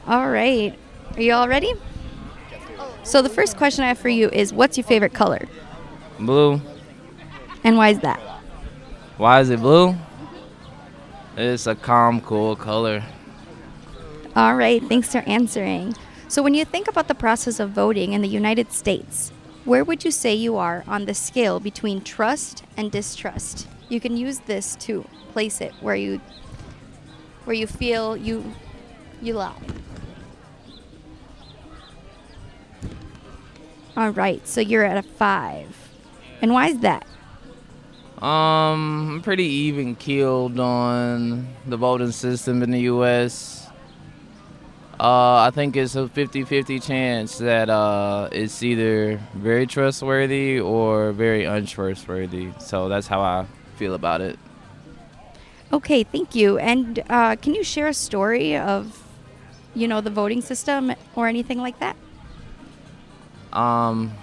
All right. Are you all ready? So the first question I have for you is, what's your favorite color? Blue. And why is that? Why is it blue? It's a calm, cool color. All right. Thanks for answering. So when you think about the process of voting in the United States, where would you say you are on the scale between trust and distrust? You can use this to place it where you feel you lie. All right. So you're at a 5. And why is that? I'm pretty even keeled on the voting system in the U.S. I think it's a 50-50 chance that it's either very trustworthy or very untrustworthy. So that's how I feel about it. Okay, thank you. And can you share a story of, the voting system or anything like that? Um,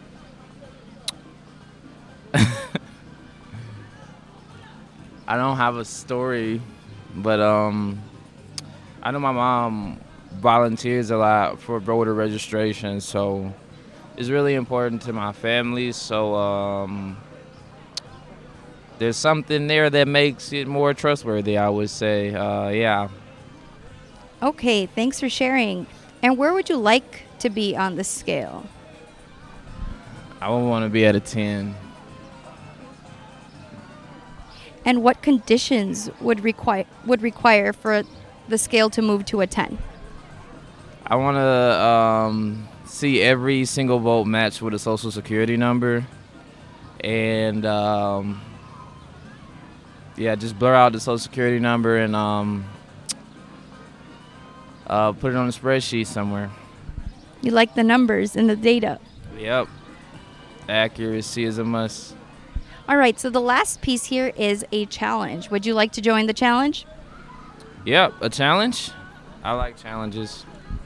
I don't have a story, but I know my mom volunteers a lot for voter registration, so it's really important to my family. So there's something there that makes it more trustworthy, I would say. Yeah. Okay, thanks for sharing. And where would you like to be on the scale? I would want to be at a 10. And what conditions would require for the scale to move to a 10? I want to see every single vote matched with a social security number. And, yeah, just blur out the social security number and put it on a spreadsheet somewhere. You like the numbers and the data. Yep. Accuracy is a must. All right, so the last piece here is a challenge. Would you like to join the challenge? Yep, a challenge. I like challenges.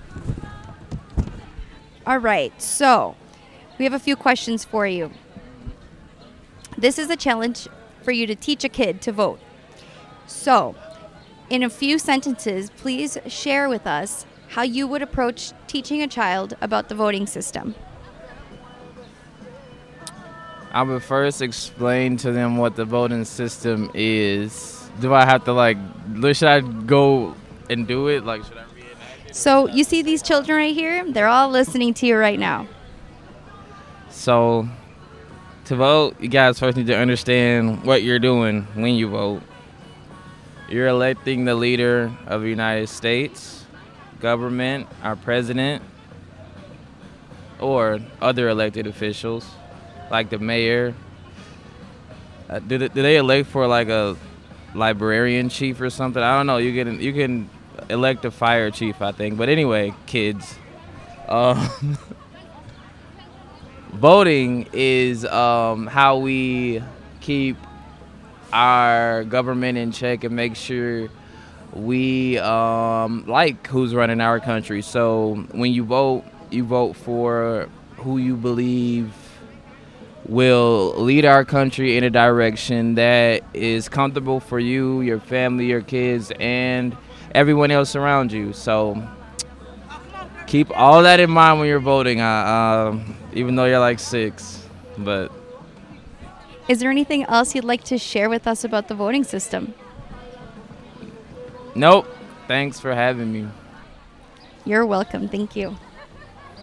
All right, so we have a few questions for you. This is a challenge for you to teach a kid to vote. So, in a few sentences, please share with us how you would approach teaching a child about the voting system. I would first explain to them what the voting system is. Do I have to should I go and do it? Should I reenact it? So you see these children right here? They're all listening to you right now. So to vote, you guys first need to understand what you're doing when you vote. You're electing the leader of the United States, government, our president, or other elected officials, like the mayor. Do they elect for a librarian chief or something? I don't know. You can elect a fire chief, I think. But anyway, kids, voting is how we keep our government in check and make sure we like who's running our country. So when you vote for who you believe will lead our country in a direction that is comfortable for you, your family, your kids, and everyone else around you. So keep all that in mind when you're voting, even though you're 6. But Is there anything else you'd like to share with us about the voting system? nope. Thanks for having me. You're welcome. Thank you.